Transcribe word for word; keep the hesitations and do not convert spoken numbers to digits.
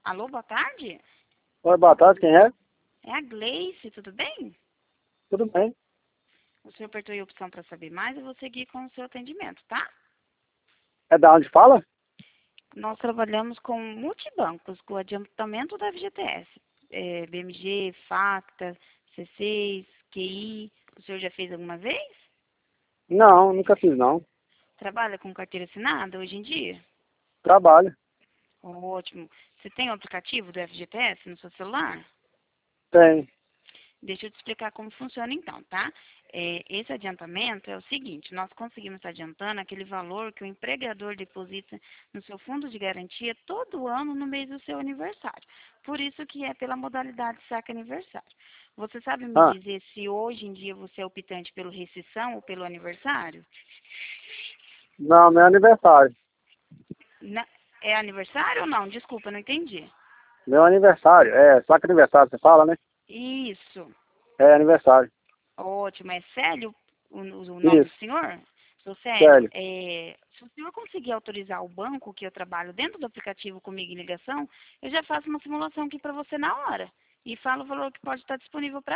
Alô, boa tarde? Oi, boa tarde, quem é? É a Gleice, tudo bem? Tudo bem? O senhor apertou aí a opção para saber mais, eu vou seguir com o seu atendimento, tá? É da onde fala? Nós trabalhamos com multibancos, com adiantamento da F G T S. É, B M G, Facta, C seis, Q I. O senhor já fez alguma vez? Não, nunca fiz não. Trabalha com carteira assinada hoje em dia? Trabalho. Ótimo. Você tem o aplicativo do F G T S no seu celular? Tem. Deixa eu te explicar como funciona então, tá? É, esse adiantamento é o seguinte, nós conseguimos estar adiantando aquele valor que o empregador deposita no seu fundo de garantia todo ano no mês do seu aniversário. Por isso que é pela modalidade saque aniversário. Você sabe me Ah, dizer se hoje em dia você é optante pelo rescisão ou pelo aniversário? não, meu aniversário. Na- é aniversário ou não? Desculpa, não entendi. Meu aniversário. É, só que aniversário você fala, né? Isso. É aniversário. Ótimo. É Célio o, o nome do Isso, senhor? Sou Célio, sério. é, se o senhor conseguir autorizar o banco que eu trabalho dentro do aplicativo comigo em ligação, eu já faço uma simulação aqui para você na hora. E falo o valor que pode estar disponível para